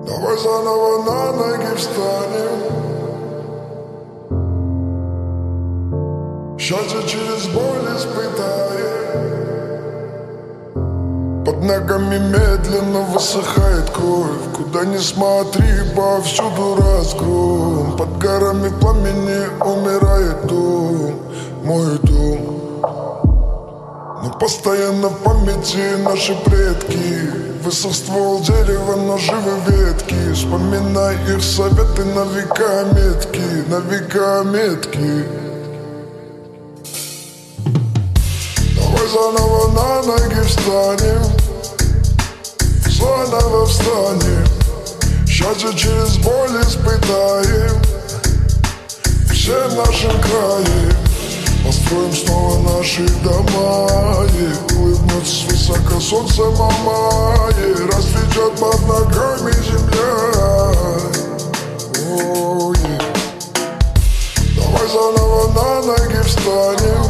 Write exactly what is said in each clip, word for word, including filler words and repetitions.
Давай заново на ноги встанем. Счастье через боль испытаем. Под ногами медленно высыхает кровь. Куда ни смотри, повсюду разгром. Под горами пламени умирает дом, мой дом. Но постоянно в памяти наши предки. Высох ствол дерева, но живы ветки. Вспоминай их советы на века метки, на века метки. Давай заново на ноги встанем. Заново встанем. Счастье через боль испытаем. Все в нашем крае. Построим снова наши дома, и улыбнется высоко солнце мамай, расцветет под ногами земля. О, yeah. Давай заново на ноги встанем.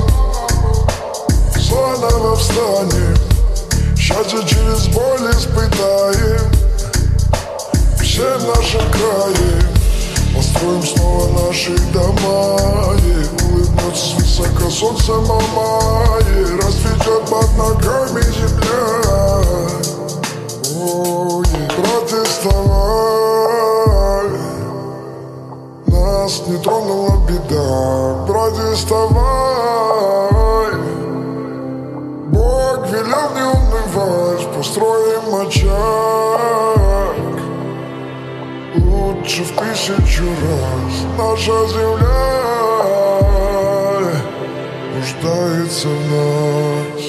Заново встанем. Счастье через боль испытаем. Все в нашем крае. Построим снова наши дома, и улыбнется высоко солнце мамай, расцветет под ногами земля. О, yeah. Брат, вставай, нас не тронула беда. Брат, вставай, Бог велел не унывать. Построим очаг лучше в тысячу раз. Наша земля нуждается в нас.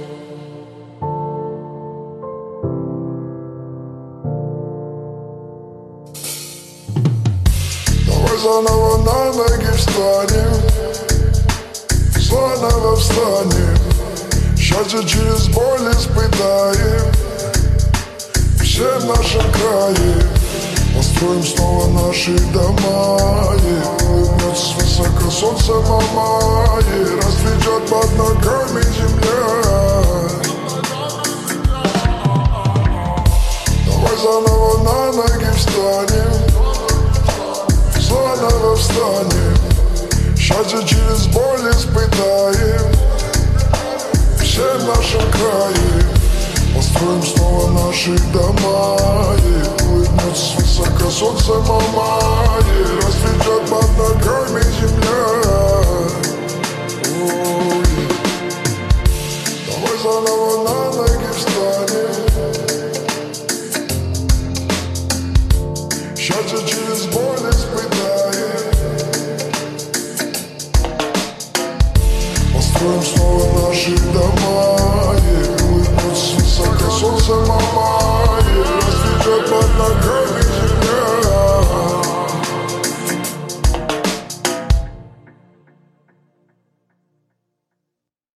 Давай заново на ноги встанем. Заново встанем. Счастье через боль испытаем. Все в нашем крае. Построим снова наши дома, и улыбнется высоко солнце мамай, расцветет под ногами земля. Давай заново на ноги встанем. Заново встанем. Счастье через боль испытаем. Все в нашем крае. Построим снова наши дома, и улыбнется высоко солнце мамай, расцветет под ногами земля. О, yeah. Давай заново на ноги встанем. Счастье через боль испытаем. Построим снова наши дома.